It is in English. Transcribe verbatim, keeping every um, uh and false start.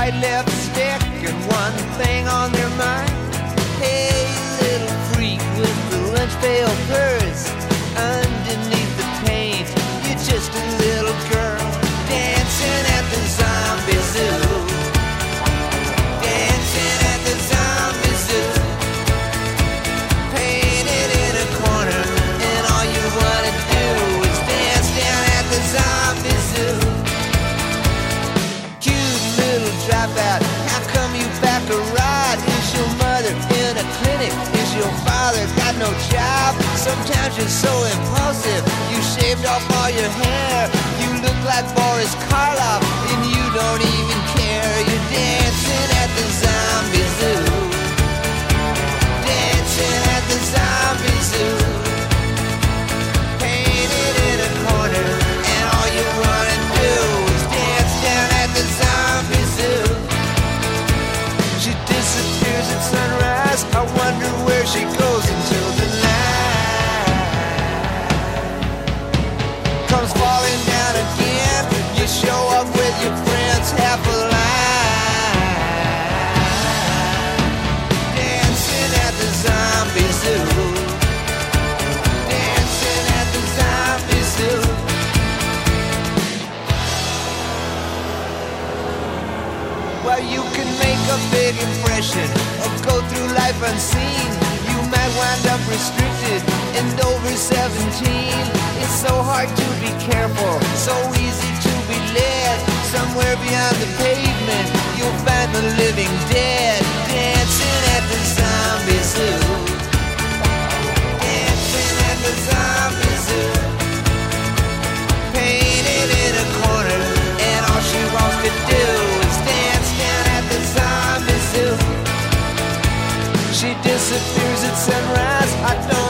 white lipstick and one thing on their mind. Hey, little freak with the lunch pail purse, underneath the paint, you're just a little girl dancing at the zombie zoo. Dancing at the zombie zoo. Painted in a corner, and all you wanna do is dance down at the zombie zoo. Cute little dropout, how come you back a ride? Is your mother in a clinic? Is your father got no job? Sometimes you're so impulsive, you shaved off all your hair. You look like Boris Karloff, and you don't even care. You're dancing at the zombie zoo. Dancing at the zombie zoo. Painted in a corner, and all you wanna do is dance down at the zombie zoo. She disappears at sunrise, I wonder where she goes until the night comes falling down again. You show up with your friends half alive, dancing at the zombie zoo. Dancing at the zombie zoo. Well, you can make a big impression or go through life unseen. You might wind up restricted and over seventeen. It's so hard to be careful, so easy to be led. Somewhere beyond the pavement, you'll find the living dead. Dancing at the zombie zoo. Dancing at the zombie zoo. Painted in a corner, and all she wants to do is dance down at the zombie zoo. She disappears at sunrise, I don't